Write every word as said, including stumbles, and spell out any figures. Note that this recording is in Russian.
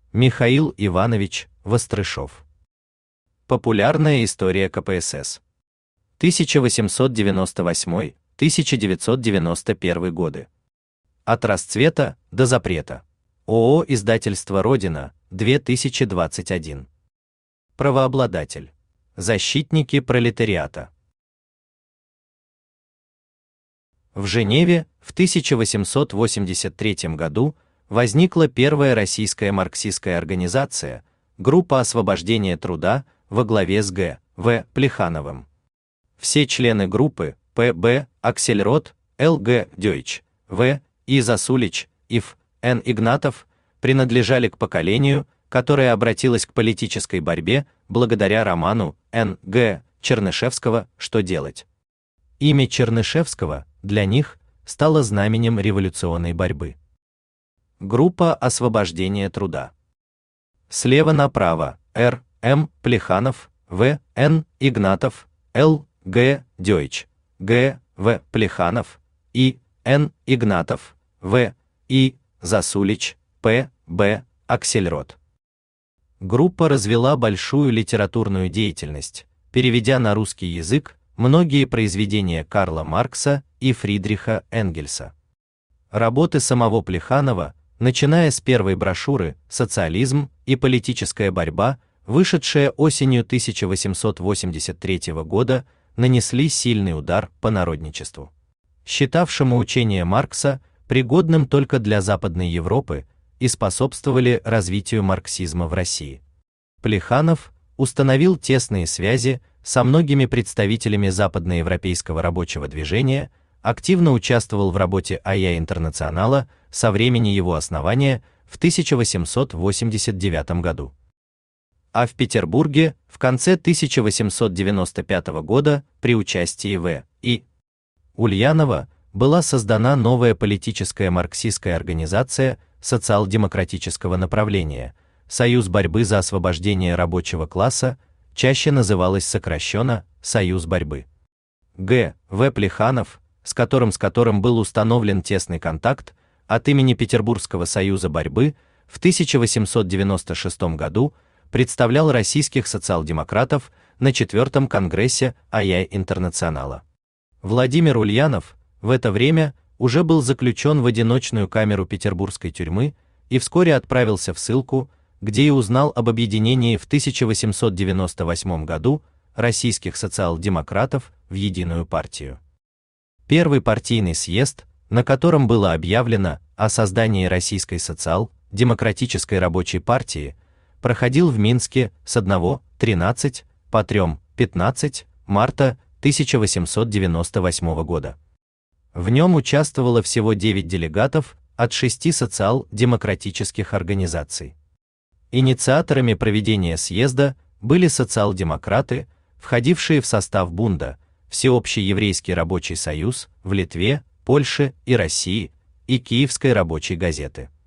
Михаил Иванович Вострышов. Популярная история ка пэ эс эс. тысяча восемьсот девяносто восьмой — тысяча девятьсот девяносто первый годы. От расцвета до запрета. ООО «Издательство Родина», две тысячи двадцать один. Правообладатель. Защитники пролетариата. В Женеве в тысяча восемьсот восемьдесят третьем году возникла первая российская марксистская организация, группа освобождения труда во главе с Г В Плехановым. Все члены группы П Б Аксельрод, Л Г Дёйч, В И Засулич, Ив Н Игнатов принадлежали к поколению, которое обратилось к политической борьбе благодаря роману Н Г Чернышевского «Что делать?». Имя Чернышевского для них стало знаменем революционной борьбы. Группа освобождения труда. Слева направо Р М Плеханов, В Н Игнатов, Л Г Дёйч, Г В Плеханов, И Н Игнатов, В И Засулич, П Б Аксельрод. Группа развела большую литературную деятельность, переведя на русский язык многие произведения Карла Маркса и Фридриха Энгельса. Работы самого Плеханова, начиная с первой брошюры «Социализм и политическая борьба», вышедшая осенью тысяча восемьсот восемьдесят третьего года, нанесли сильный удар по народничеству, считавшему учение Маркса пригодным только для Западной Европы, и способствовали развитию марксизма в России. Плеханов установил тесные связи со многими представителями западноевропейского рабочего движения, активно участвовал в работе А Я Интернационала со времени его основания в тысяча восемьсот восемьдесят девятом году. А в Петербурге в конце тысяча восемьсот девяносто пятого года при участии В И Ульянова была создана новая политическая марксистская организация социал-демократического направления, Союз борьбы за освобождение рабочего класса, чаще называлась сокращенно Союз борьбы. Г В Плеханов, с которым с которым был установлен тесный контакт, от имени Петербургского союза борьбы в тысяча восемьсот девяносто шестом году представлял российских социал-демократов на четвертом конгрессе А Я Интернационала. Владимир Ульянов в это время уже был заключен в одиночную камеру петербургской тюрьмы и вскоре отправился в ссылку, где и узнал об объединении в тысяча восемьсот девяносто восьмом году российских социал-демократов в единую партию. Первый партийный съезд, на котором было объявлено о создании Российской социал-демократической рабочей партии, проходил в Минске с первого тринадцатого по второе пятнадцатого марта тысяча восемьсот девяносто восьмого года. В нем участвовало всего девять делегатов от шести социал-демократических организаций. Инициаторами проведения съезда были социал-демократы, входившие в состав Бунда, Всеобщий еврейский рабочий союз в Литве, Польше и России, и Киевской рабочей газеты.